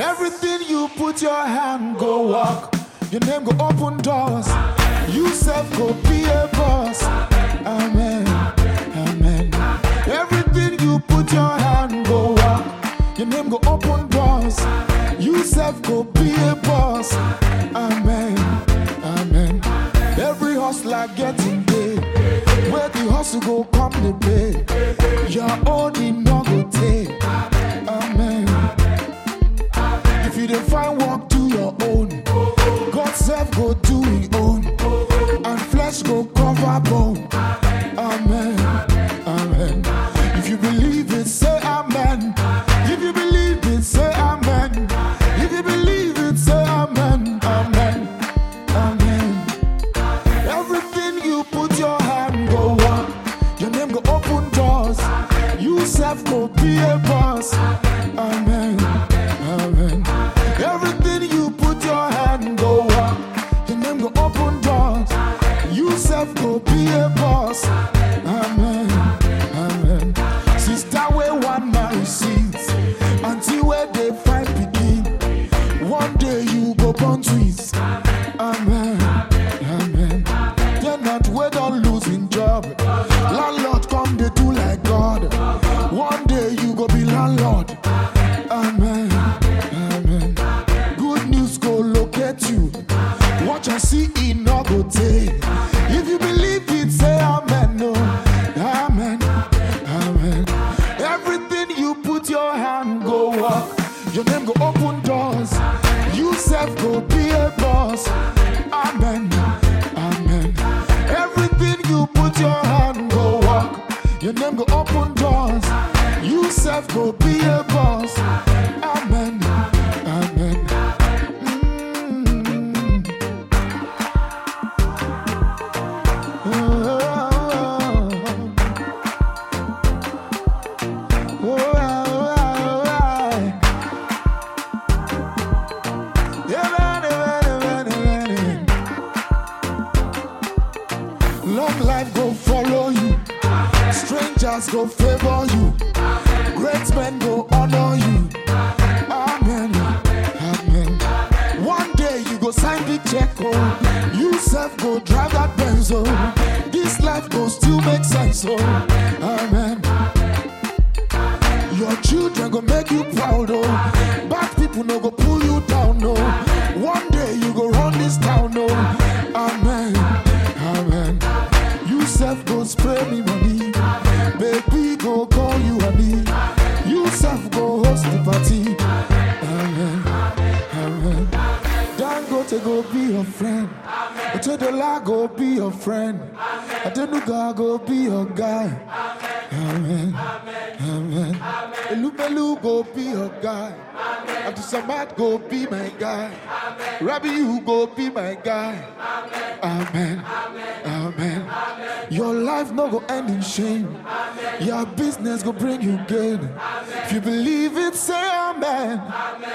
Everything you put your hand go walk. Your name go open doors. You self go be a boss. Amen. Amen. Everything you put your hand go walk. Your name go open doors. You self go be a boss. Amen. Amen. Every hustler getting paid. Where the hustle go come the pay. Your own in no go take. Amen. If you don't find work, do your own. God self go do his own. And flesh go cover bone. Amen. Amen. If you believe it, say amen. If you believe it, say amen. If you believe it, say amen. Amen. Amen. Everything you put your hand go up. Your name go open doors. You self go be a boss. Amen. Amen. Everything you put your hand go up. Your name go open doors. You self go be a boss. Amen. Amen. Sister where one man receives until where they find begin. One day you go born twins. Amen. Amen. They're not where don't losing job. Landlord come they do like God. One day you go be landlord. Amen. Amen. Good news go locate you. Watch and see it no go take. If you believe it, say amen. No. Amen. Amen. Everything you put your hand go up. Your name go open doors. You self go be a boss. Amen. Amen. Everything you put your hand go walk. Your name go open doors. You self go be a boss. Amen. Amen. Long life go follow you. Strangers go favor you. Great men go honor you. Amen. Amen. One day you go sign the check. Oh. You self go drive that Benz. Oh. This life go still make sense. Oh. Amen. Your children go make you proud. Oh. Bad people no go pull you down. No. One day you go run this town. Oh. Amen. Amen. You self go spray me money. Baby go call you honey. You self go host the party. Amen. Amen. Dangote go be your friend. Otedola go be your friend. Adenuga go be your guy. Amen. Amen. Elubelu go be your guy. Abdusamad go be my guy. Rabbi you go be my guy. Amen. Amen. Your life no go end in shame. Your business go bring you gain. If you believe it, say amen.